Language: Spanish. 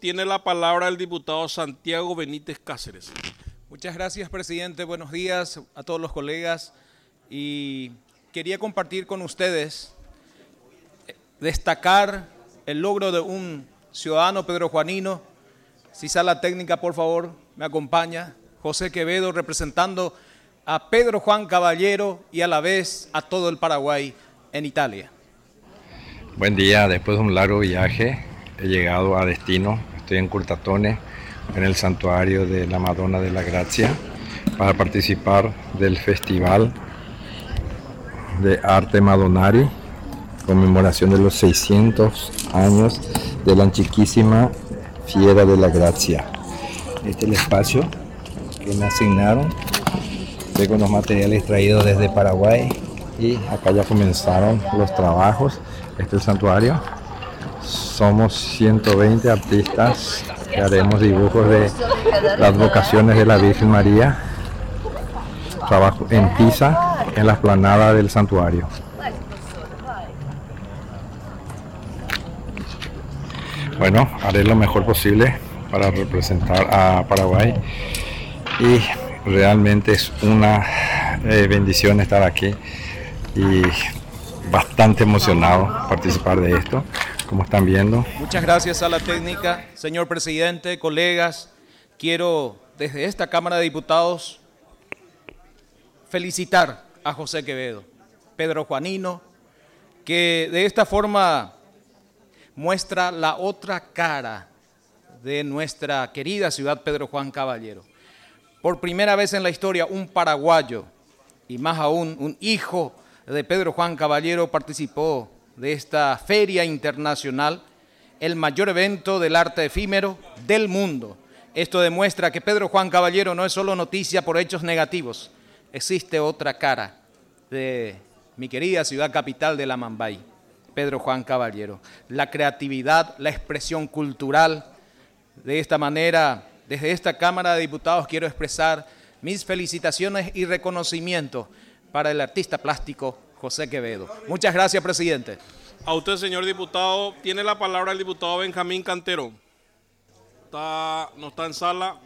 tiene la palabra el diputado Santiago Benítez Cáceres. Muchas gracias, presidente. Buenos días a todos los colegas. Y quería compartir con ustedes, destacar el logro de un ciudadano pedrojuanino. Si sala técnica, por favor, me acompaña. José Quevedo, representando a Pedro Juan Caballero y a la vez a todo el Paraguay en Italia. Buen día, después de un largo viaje he llegado a destino. Estoy en Curtatone, en el santuario de la Madonna de la Gracia, para participar del Festival de Arte Madonari, conmemoración de los 600 años de la antiquísima Fiera de la Gracia. Este es el espacio que me asignaron. Estoy con los materiales traídos desde Paraguay y acá ya comenzaron los trabajos. Este es el santuario. Somos 120 artistas que haremos dibujos de las vocaciones de la Virgen María. Trabajo en Pisa, en la explanada del santuario. Bueno, haré lo mejor posible para representar a Paraguay y realmente es una bendición estar aquí y bastante emocionado participar de esto, como están viendo. Muchas gracias a la técnica, señor presidente, colegas. Quiero desde esta Cámara de Diputados felicitar a José Quevedo, pedrojuanino, que de esta forma muestra la otra cara de nuestra querida ciudad Pedro Juan Caballero. Por primera vez en la historia, un paraguayo, y más aún un hijo de Pedro Juan Caballero, participó de esta feria internacional, el mayor evento del arte efímero del mundo. Esto demuestra que Pedro Juan Caballero no es solo noticia por hechos negativos, existe otra cara de mi querida ciudad capital de la Mambay, Pedro Juan Caballero. La creatividad, la expresión cultural. De esta manera, desde esta Cámara de Diputados quiero expresar mis felicitaciones y reconocimiento para el artista plástico José Quevedo. Muchas gracias, presidente. A usted, señor diputado, tiene la palabra el diputado Benjamín Cantero. No está en sala.